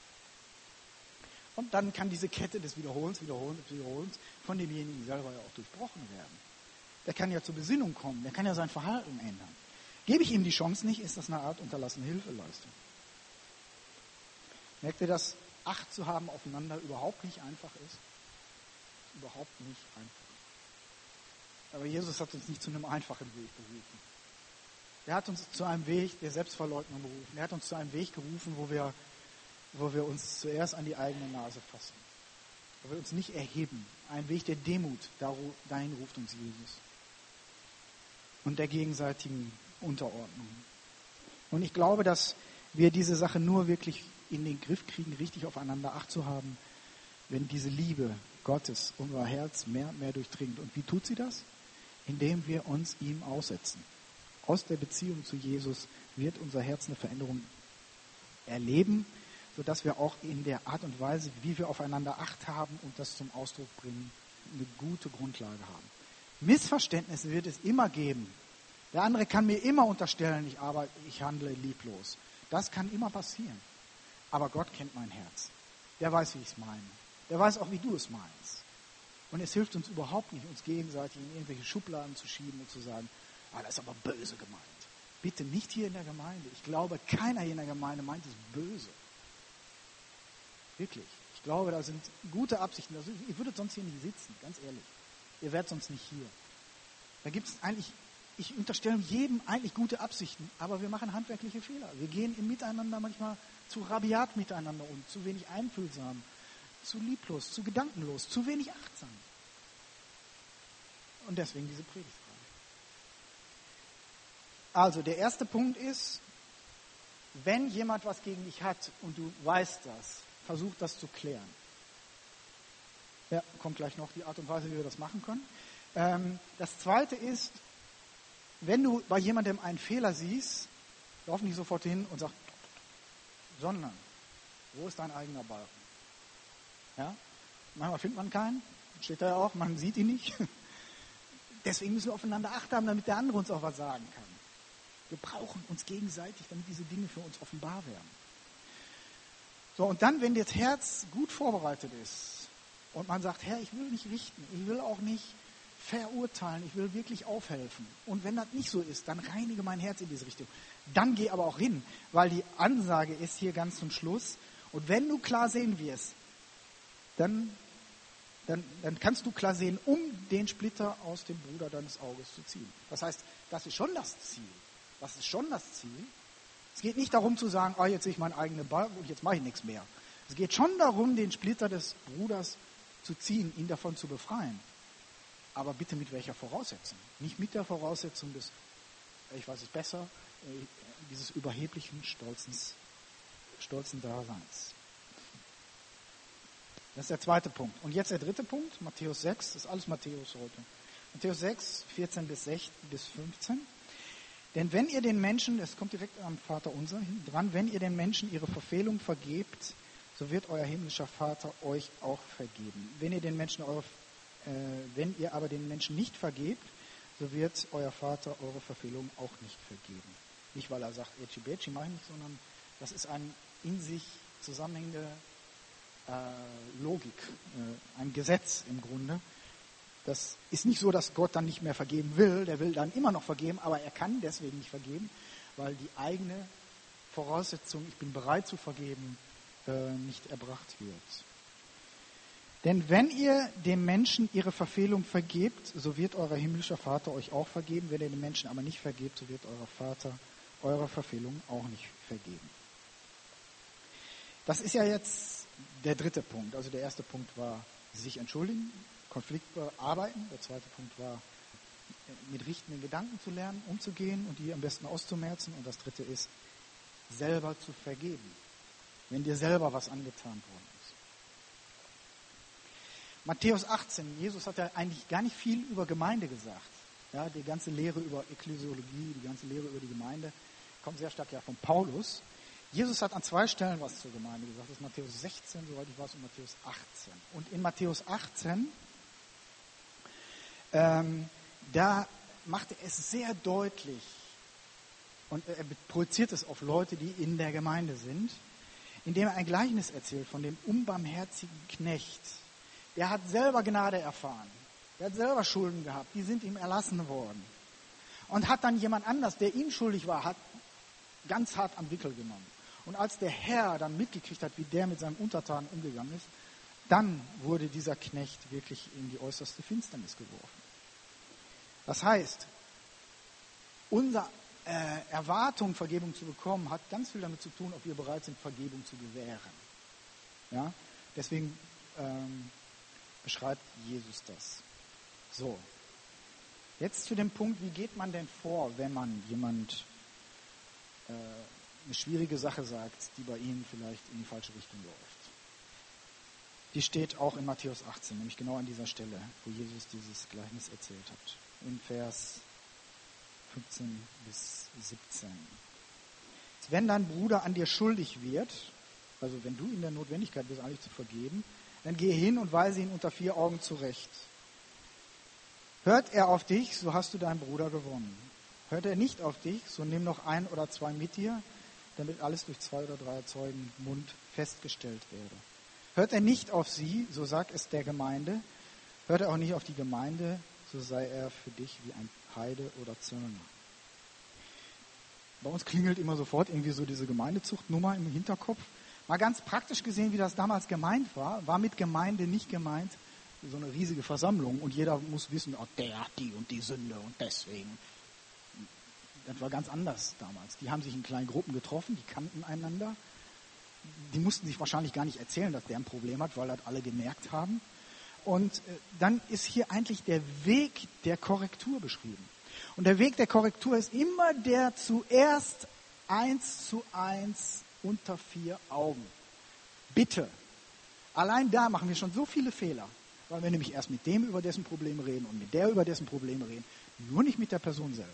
Und dann kann diese Kette des Wiederholens, Wiederholens, Wiederholens von demjenigen selber ja auch durchbrochen werden. Der kann ja zur Besinnung kommen, der kann ja sein Verhalten ändern. Gebe ich ihm die Chance nicht, ist das eine Art unterlassene Hilfeleistung. Merkt ihr, dass Acht zu haben aufeinander überhaupt nicht einfach ist? Überhaupt nicht einfach. Aber Jesus hat uns nicht zu einem einfachen Weg berufen. Er hat uns zu einem Weg der Selbstverleugnung berufen. Er hat uns zu einem Weg gerufen, wo wir, wo wir uns zuerst an die eigene Nase fassen. Wo wir uns nicht erheben. Ein Weg der Demut, dahin ruft uns Jesus. Und der gegenseitigen Unterordnung. Und ich glaube, dass wir diese Sache nur wirklich in den Griff kriegen, richtig aufeinander Acht zu haben, wenn diese Liebe Gottes unser Herz mehr und mehr durchdringt. Und wie tut sie das? Indem wir uns ihm aussetzen. Aus der Beziehung zu Jesus wird unser Herz eine Veränderung erleben, sodass wir auch in der Art und Weise, wie wir aufeinander Acht haben und das zum Ausdruck bringen, eine gute Grundlage haben. Missverständnisse wird es immer geben. Der andere kann mir immer unterstellen, ich arbeite, ich handle lieblos. Das kann immer passieren. Aber Gott kennt mein Herz. Der weiß, wie ich es meine. Der weiß auch, wie du es meinst. Und es hilft uns überhaupt nicht, uns gegenseitig in irgendwelche Schubladen zu schieben und zu sagen, ah, das ist aber böse gemeint. Bitte nicht hier in der Gemeinde. Ich glaube, keiner hier in der Gemeinde meint es böse. Wirklich. Ich glaube, da sind gute Absichten. Also, ihr würdet sonst hier nicht sitzen, ganz ehrlich. Ihr wärt sonst nicht hier. Da gibt es eigentlich, ich unterstelle jedem eigentlich gute Absichten, aber wir machen handwerkliche Fehler. Wir gehen im Miteinander manchmal zu rabiat miteinander um, zu wenig einfühlsam, zu lieblos, zu gedankenlos, zu wenig achtsam. Und deswegen diese Predigtreihe. Also der erste Punkt ist, wenn jemand was gegen dich hat und du weißt das, versuch das zu klären. Ja, kommt gleich noch die Art und Weise, wie wir das machen können. Ähm, das zweite ist, wenn du bei jemandem einen Fehler siehst, lauf nicht sofort hin und sag, sondern, wo ist dein eigener Balken? Ja? Manchmal findet man keinen, steht da ja auch, man sieht ihn nicht. Deswegen müssen wir aufeinander Acht haben, damit der andere uns auch was sagen kann. Wir brauchen uns gegenseitig, damit diese Dinge für uns offenbar werden. So, und dann, wenn das Herz gut vorbereitet ist und man sagt, Herr, ich will nicht richten, ich will auch nicht verurteilen, ich will wirklich aufhelfen. Und wenn das nicht so ist, dann reinige mein Herz in diese Richtung. Dann geh aber auch hin, weil die Ansage ist hier ganz zum Schluss. Und wenn du klar sehen wirst, dann, dann, dann kannst du klar sehen, um den Splitter aus dem Bruder deines Auges zu ziehen. Das heißt, das ist schon das Ziel. Das ist schon das Ziel. Es geht nicht darum zu sagen, oh, jetzt sehe ich meinen eigenen Ball und jetzt mache ich nichts mehr. Es geht schon darum, den Splitter des Bruders zu ziehen, ihn davon zu befreien. Aber bitte mit welcher Voraussetzung? Nicht mit der Voraussetzung des, ich weiß es besser, dieses überheblichen, stolzen, stolzen Daseins. Das ist der zweite Punkt. Und jetzt der dritte Punkt, Matthäus sechs, das ist alles Matthäus heute. Matthäus sechs, vierzehn bis fünfzehn. Denn wenn ihr den Menschen, das kommt direkt am Vater unser hin dran, wenn ihr den Menschen ihre Verfehlung vergebt, so wird euer himmlischer Vater euch auch vergeben. Wenn ihr den Menschen eure, äh, wenn ihr aber den Menschen nicht vergebt, so wird euer Vater eure Verfehlung auch nicht vergeben. Nicht, weil er sagt, Etschi Betschi mache ich nicht, sondern das ist eine in sich zusammenhängende äh, Logik, äh, ein Gesetz im Grunde. Das ist nicht so, dass Gott dann nicht mehr vergeben will, der will dann immer noch vergeben, aber er kann deswegen nicht vergeben, weil die eigene Voraussetzung, ich bin bereit zu vergeben, äh, nicht erbracht wird. Denn wenn ihr dem Menschen ihre Verfehlung vergebt, so wird euer himmlischer Vater euch auch vergeben. Wenn ihr den Menschen aber nicht vergebt, so wird euer Vater eure Verfehlung auch nicht vergeben. Das ist ja jetzt der dritte Punkt. Also der erste Punkt war, sich entschuldigen, Konflikt bearbeiten. Der zweite Punkt war, mit richtenden Gedanken zu lernen, umzugehen und die am besten auszumerzen. Und das dritte ist, selber zu vergeben, wenn dir selber was angetan worden ist. Matthäus achtzehn, Jesus hat ja eigentlich gar nicht viel über Gemeinde gesagt. Ja, die ganze Lehre über Ekklesiologie, die ganze Lehre über die Gemeinde kommt sehr stark ja von Paulus. Jesus hat an zwei Stellen was zur Gemeinde gesagt. Das ist Matthäus sechzehn, soweit ich weiß, und Matthäus achtzehn. Und in Matthäus achtzehn, ähm, da macht er es sehr deutlich und er projiziert es auf Leute, die in der Gemeinde sind, indem er ein Gleichnis erzählt von dem unbarmherzigen Knecht. Der hat selber Gnade erfahren. Der hat selber Schulden gehabt. Die sind ihm erlassen worden. Und hat dann jemand anders, der ihm schuldig war, hat ganz hart am Wickel genommen. Und als der Herr dann mitgekriegt hat, wie der mit seinem Untertanen umgegangen ist, dann wurde dieser Knecht wirklich in die äußerste Finsternis geworfen. Das heißt, unsere äh, Erwartung, Vergebung zu bekommen, hat ganz viel damit zu tun, ob wir bereit sind, Vergebung zu gewähren. Ja? Deswegen ähm, beschreibt Jesus das. So, jetzt zu dem Punkt, wie geht man denn vor, wenn man jemand äh, eine schwierige Sache sagt, die bei ihm vielleicht in die falsche Richtung läuft. Die steht auch in Matthäus achtzehn, nämlich genau an dieser Stelle, wo Jesus dieses Gleichnis erzählt hat. In Vers fünfzehn bis siebzehn. Wenn dein Bruder an dir schuldig wird, also wenn du in der Notwendigkeit bist, eigentlich zu vergeben, dann gehe hin und weise ihn unter vier Augen zurecht. Hört er auf dich, so hast du deinen Bruder gewonnen. Hört er nicht auf dich, so nimm noch ein oder zwei mit dir, damit alles durch zwei oder drei Zeugen Mund festgestellt werde. Hört er nicht auf sie, so sag es der Gemeinde. Hört er auch nicht auf die Gemeinde, so sei er für dich wie ein Heide oder Zöllner. Bei uns klingelt immer sofort irgendwie so diese Gemeindezuchtnummer im Hinterkopf. Mal ganz praktisch gesehen, wie das damals gemeint war, war mit Gemeinde nicht gemeint so eine riesige Versammlung und jeder muss wissen, oh, der hat die und die Sünde und deswegen. Das war ganz anders damals. Die haben sich in kleinen Gruppen getroffen, die kannten einander. Die mussten sich wahrscheinlich gar nicht erzählen, dass der ein Problem hat, weil das alle gemerkt haben. Und äh, dann ist hier eigentlich der Weg der Korrektur beschrieben. Und der Weg der Korrektur ist immer der zuerst eins zu eins unter vier Augen. Bitte. Allein da machen wir schon so viele Fehler, weil wir nämlich erst mit dem über dessen Probleme reden und mit der über dessen Probleme reden, nur nicht mit der Person selber.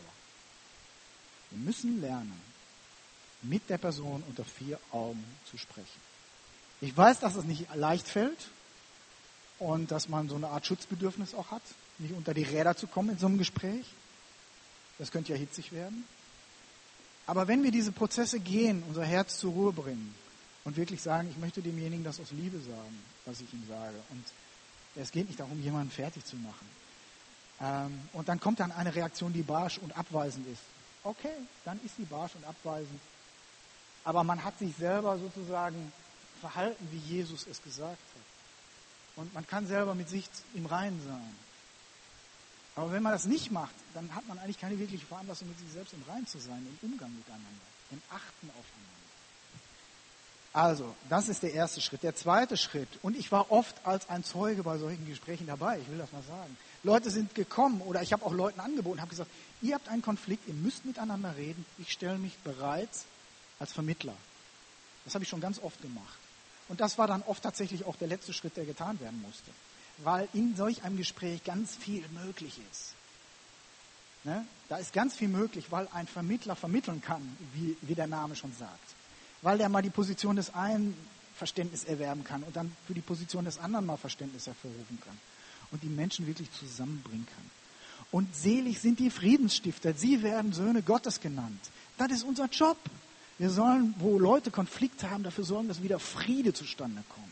Wir müssen lernen, mit der Person unter vier Augen zu sprechen. Ich weiß, dass es nicht leicht fällt und dass man so eine Art Schutzbedürfnis auch hat, nicht unter die Räder zu kommen in so einem Gespräch. Das könnte ja hitzig werden. Aber wenn wir diese Prozesse gehen, unser Herz zur Ruhe bringen und wirklich sagen, ich möchte demjenigen das aus Liebe sagen, was ich ihm sage. Und es geht nicht darum, jemanden fertig zu machen. Ähm, und dann kommt dann eine Reaktion, die barsch und abweisend ist. Okay, dann ist sie barsch und abweisend. Aber man hat sich selber sozusagen verhalten, wie Jesus es gesagt hat. Und man kann selber mit sich im Reinen sein. Aber wenn man das nicht macht, dann hat man eigentlich keine wirkliche Veranlassung, mit sich selbst im Reinen zu sein, im Umgang miteinander, im Achten aufeinander. Also, das ist der erste Schritt. Der zweite Schritt, und ich war oft als ein Zeuge bei solchen Gesprächen dabei, ich will das mal sagen. Leute sind gekommen oder ich habe auch Leuten angeboten, habe gesagt, ihr habt einen Konflikt, ihr müsst miteinander reden, ich stelle mich bereit als Vermittler. Das habe ich schon ganz oft gemacht. Und das war dann oft tatsächlich auch der letzte Schritt, der getan werden musste. Weil in solch einem Gespräch ganz viel möglich ist. Ne? Da ist ganz viel möglich, weil ein Vermittler vermitteln kann, wie, wie der Name schon sagt. Weil der mal die Position des einen Verständnis erwerben kann und dann für die Position des anderen mal Verständnis hervorrufen kann. Und die Menschen wirklich zusammenbringen kann. Und selig sind die Friedensstifter, sie werden Söhne Gottes genannt. Das ist unser Job. Wir sollen, wo Leute Konflikte haben, dafür sorgen, dass wieder Friede zustande kommt.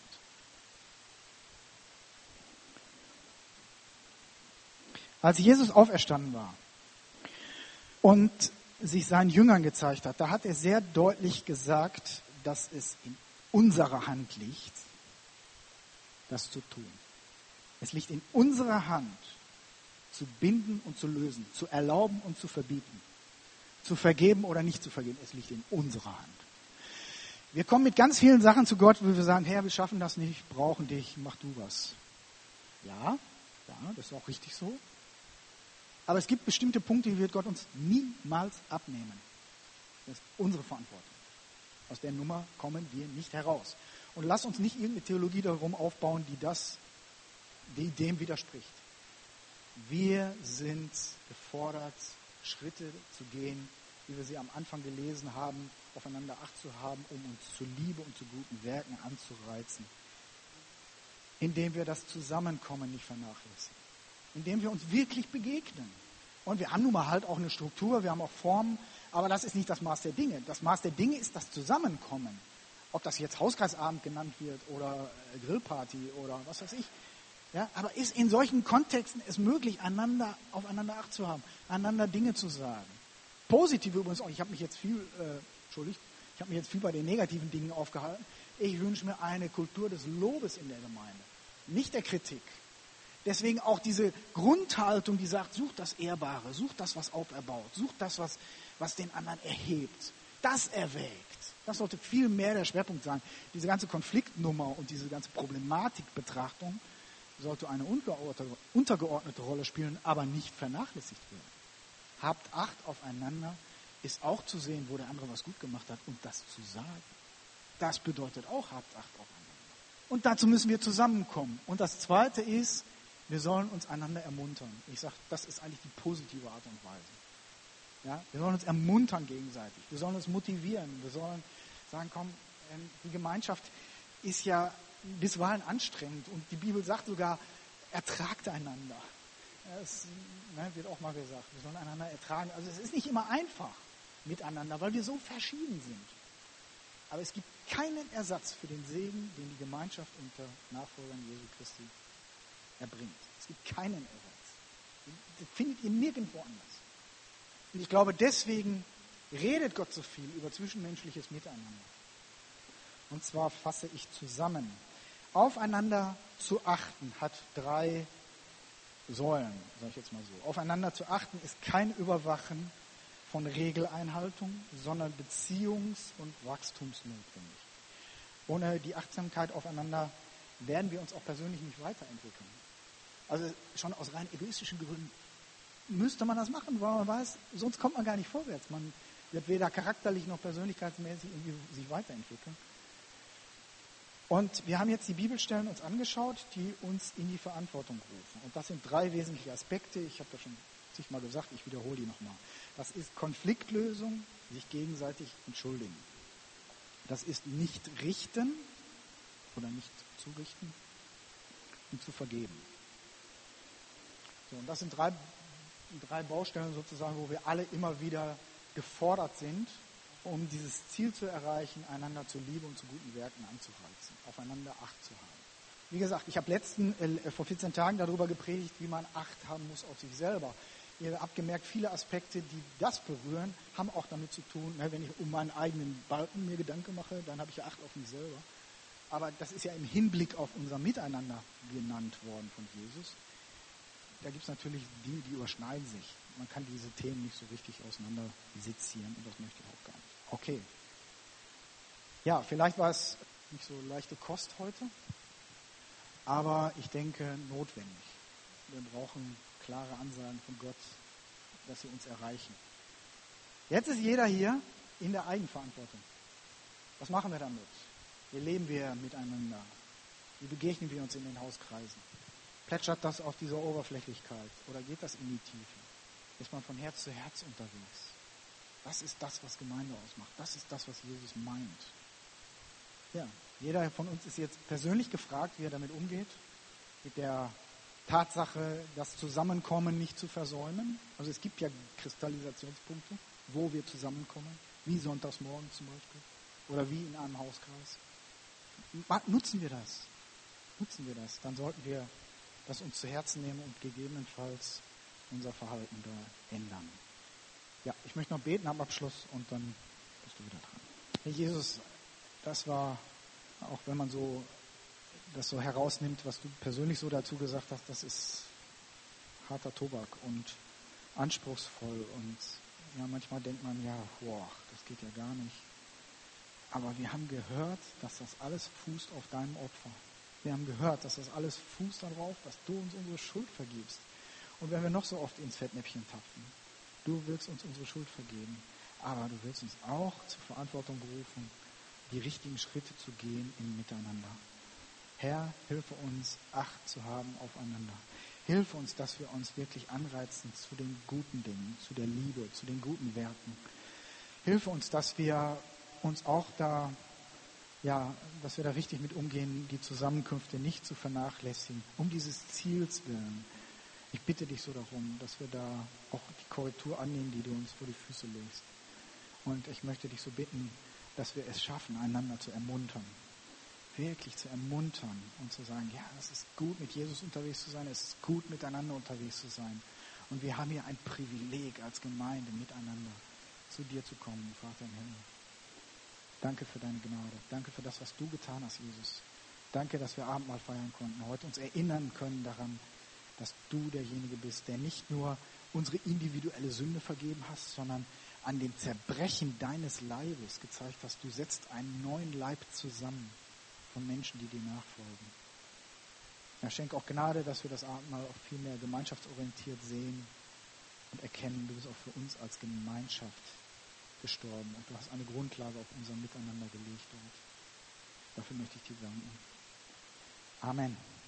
Als Jesus auferstanden war und sich seinen Jüngern gezeigt hat, da hat er sehr deutlich gesagt, dass es in unserer Hand liegt, das zu tun. Es liegt in unserer Hand, zu binden und zu lösen, zu erlauben und zu verbieten, zu vergeben oder nicht zu vergeben. Es liegt in unserer Hand. Wir kommen mit ganz vielen Sachen zu Gott, wo wir sagen, Herr, wir schaffen das nicht, brauchen dich, mach du was. Ja, ja, das ist auch richtig so. Aber es gibt bestimmte Punkte, die wird Gott uns niemals abnehmen. Das ist unsere Verantwortung. Aus der Nummer kommen wir nicht heraus. Und lass uns nicht irgendeine Theologie darum aufbauen, die das, die dem widerspricht. Wir sind gefordert, Schritte zu gehen, wie wir sie am Anfang gelesen haben, aufeinander Acht zu haben, um uns zur Liebe und zu guten Werken anzureizen. Indem wir das Zusammenkommen nicht vernachlässigen. Indem wir uns wirklich begegnen. Und wir haben nun mal halt auch eine Struktur, wir haben auch Formen, aber das ist nicht das Maß der Dinge. Das Maß der Dinge ist das Zusammenkommen. Ob das jetzt Hauskreisabend genannt wird oder Grillparty oder was weiß ich. Ja, aber ist in solchen Kontexten es möglich, einander, aufeinander Acht zu haben, einander Dinge zu sagen. Positiv übrigens auch. Ich habe mich jetzt viel, äh, entschuldigt, ich habe mich jetzt viel bei den negativen Dingen aufgehalten. Ich wünsche mir eine Kultur des Lobes in der Gemeinde, nicht der Kritik. Deswegen auch diese Grundhaltung, die sagt, such das Ehrbare, such das, was auferbaut, such das, was, was den anderen erhebt. Das erwägt. Das sollte viel mehr der Schwerpunkt sein. Diese ganze Konfliktnummer und diese ganze Problematikbetrachtung sollte eine untergeordnete Rolle spielen, aber nicht vernachlässigt werden. Habt Acht aufeinander, ist auch zu sehen, wo der andere was gut gemacht hat und das zu sagen. Das bedeutet auch, habt Acht aufeinander. Und dazu müssen wir zusammenkommen. Und das Zweite ist, wir sollen uns einander ermuntern. Ich sage, das ist eigentlich die positive Art und Weise. Ja, wir sollen uns ermuntern gegenseitig. Wir sollen uns motivieren. Wir sollen sagen, komm, die Gemeinschaft ist ja bisweilen anstrengend. Und die Bibel sagt sogar, ertragt einander. Das ne, wird auch mal gesagt. Wir sollen einander ertragen. Also es ist nicht immer einfach miteinander, weil wir so verschieden sind. Aber es gibt keinen Ersatz für den Segen, den die Gemeinschaft unter Nachfolgern Jesu Christi erbringt. Es gibt keinen Ersatz. Das findet ihr nirgendwo anders. Und ich glaube, deswegen redet Gott so viel über zwischenmenschliches Miteinander. Und zwar fasse ich zusammen. Aufeinander zu achten hat drei Säulen, sage ich jetzt mal so. Aufeinander zu achten ist kein Überwachen von Regeleinhaltung, sondern beziehungs- und wachstumsnotwendig. Ohne die Achtsamkeit aufeinander werden wir uns auch persönlich nicht weiterentwickeln. Also schon aus rein egoistischen Gründen müsste man das machen, weil man weiß, sonst kommt man gar nicht vorwärts. Man wird weder charakterlich noch persönlichkeitsmäßig irgendwie sich weiterentwickeln. Und wir haben jetzt die Bibelstellen uns angeschaut, die uns in die Verantwortung rufen. Und das sind drei wesentliche Aspekte. Ich habe das schon zigmal gesagt, ich wiederhole die nochmal. Das ist Konfliktlösung, sich gegenseitig entschuldigen. Das ist nicht richten oder nicht zurichten und zu vergeben. So, und das sind drei, drei Baustellen sozusagen, wo wir alle immer wieder gefordert sind, um dieses Ziel zu erreichen, einander zur Liebe und zu guten Werken anzureizen, aufeinander Acht zu haben. Wie gesagt, ich habe letzten, äh, vor vierzehn Tagen darüber gepredigt, wie man Acht haben muss auf sich selber. Ihr habt gemerkt, viele Aspekte, die das berühren, haben auch damit zu tun, ne, wenn ich um meinen eigenen Balken mir Gedanken mache, dann habe ich ja Acht auf mich selber. Aber das ist ja im Hinblick auf unser Miteinander genannt worden von Jesus. Da gibt es natürlich Dinge, die überschneiden sich. Man kann diese Themen nicht so richtig auseinander sezieren und das möchte ich auch gar nicht. Okay. Ja, vielleicht war es nicht so leichte Kost heute, aber ich denke notwendig. Wir brauchen klare Ansagen von Gott, dass sie uns erreichen. Jetzt ist jeder hier in der Eigenverantwortung. Was machen wir damit? Wie leben wir miteinander? Wie begegnen wir uns in den Hauskreisen? Plätschert das auf dieser Oberflächlichkeit oder geht das in die Tiefe? Ist man von Herz zu Herz unterwegs? Das ist das, was Gemeinde ausmacht. Das ist das, was Jesus meint. Ja, jeder von uns ist jetzt persönlich gefragt, wie er damit umgeht, mit der Tatsache, das Zusammenkommen nicht zu versäumen. Also es gibt ja Kristallisationspunkte, wo wir zusammenkommen, wie sonntagsmorgen zum Beispiel oder wie in einem Hauskreis. Nutzen wir das. Nutzen wir das. Dann sollten wir das uns zu Herzen nehmen und gegebenenfalls unser Verhalten da ändern. Ja, ich möchte noch beten am Abschluss und dann bist du wieder dran. Herr Jesus, das war, auch wenn man so das so herausnimmt, was du persönlich so dazu gesagt hast, das ist harter Tobak und anspruchsvoll und ja, manchmal denkt man, ja, boah, das geht ja gar nicht. Aber wir haben gehört, dass das alles fußt auf deinem Opfer. Wir haben gehört, dass das alles fußt darauf, dass du uns unsere Schuld vergibst. Und wenn wir noch so oft ins Fettnäpfchen tapfen, du willst uns unsere Schuld vergeben, aber du willst uns auch zur Verantwortung berufen, die richtigen Schritte zu gehen im Miteinander. Herr, hilfe uns, Acht zu haben aufeinander. Hilfe uns, dass wir uns wirklich anreizen zu den guten Dingen, zu der Liebe, zu den guten Werten. Hilfe uns, dass wir uns auch da, ja, dass wir da richtig mit umgehen, die Zusammenkünfte nicht zu vernachlässigen, um dieses Ziels willen. Ich bitte dich so darum, dass wir da auch die Korrektur annehmen, die du uns vor die Füße legst. Und ich möchte dich so bitten, dass wir es schaffen, einander zu ermuntern. Wirklich zu ermuntern und zu sagen, ja, es ist gut, mit Jesus unterwegs zu sein, es ist gut, miteinander unterwegs zu sein. Und wir haben hier ein Privileg als Gemeinde, miteinander zu dir zu kommen, Vater im Himmel. Danke für deine Gnade. Danke für das, was du getan hast, Jesus. Danke, dass wir Abendmahl feiern konnten, heute uns erinnern können daran, dass du derjenige bist, der nicht nur unsere individuelle Sünde vergeben hast, sondern an dem Zerbrechen deines Leibes gezeigt hast, du setzt einen neuen Leib zusammen von Menschen, die dir nachfolgen. Ja, schenk auch Gnade, dass wir das Abendmahl auch viel mehr gemeinschaftsorientiert sehen und erkennen, du bist auch für uns als Gemeinschaft gestorben und du hast eine Grundlage auf unser Miteinander gelegt dort. Dafür möchte ich dir danken. Amen.